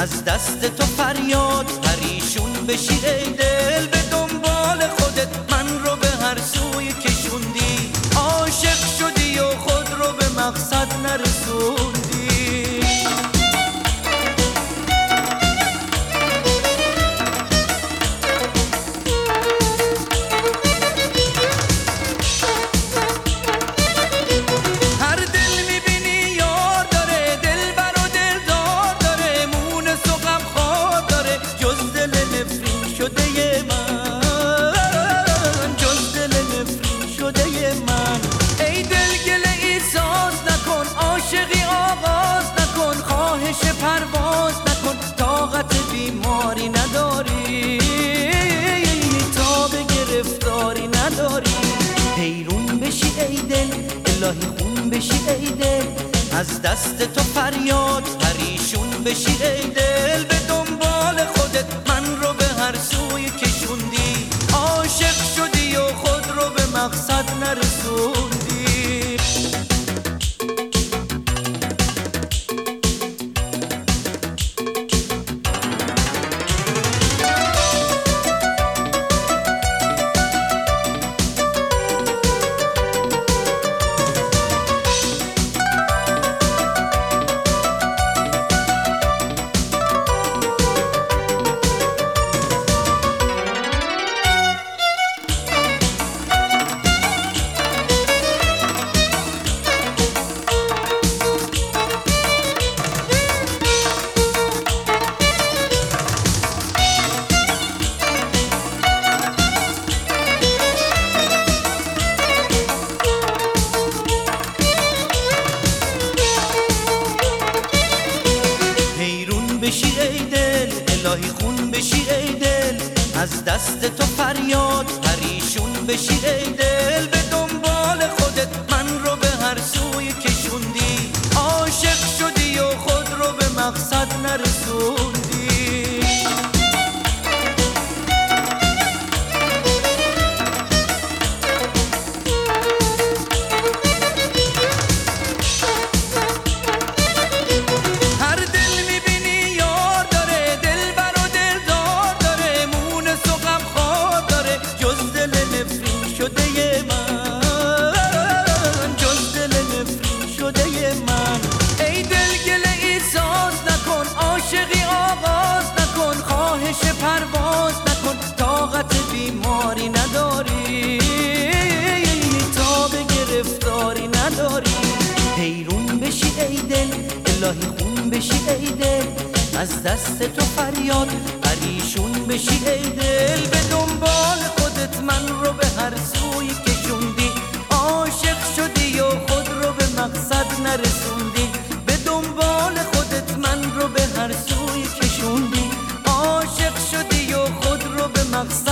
از دست تو فریاد پریشون بشی ای دل، به دنبال خودت من رو به هر سوی کشوندی، عاشق شدی و خود رو به مقصد نرسوندی. پرواز نکن، طاقت بیماری نداری، تاب گرفتاری نداری. حیرون بشی ای دل، الهی خون بشی ای دل، از دست تو فریاد پریشون بشی ای دل، به دنبال خودت من رو به هر سوی کشوندی، عاشق شدی و خود رو به مقصد نرسوندی. بشی ای دل، الهی خون بشی ای دل، از دست تو فریاد پریشون بشی ای دل، به دنبال خودت من رو به هر سوی کشوندی، عاشق شدی و خود رو به مقصد نرسوندی. پرواز نکن، طاقت بیماری نداری، تاب گرفتاری نداری. حیرون بشی ای دل، الهی خون بشی ای دل، از دست تو فریاد پریشون بشی ای دل، به دنبال خودت من رو به هر سوی کشوندی، عاشق شدی و خود رو به مقصد نرسوندی، به دنبال خودت من رو به هر سوی کشوندی، عاشق شدی و خود رو به مقصد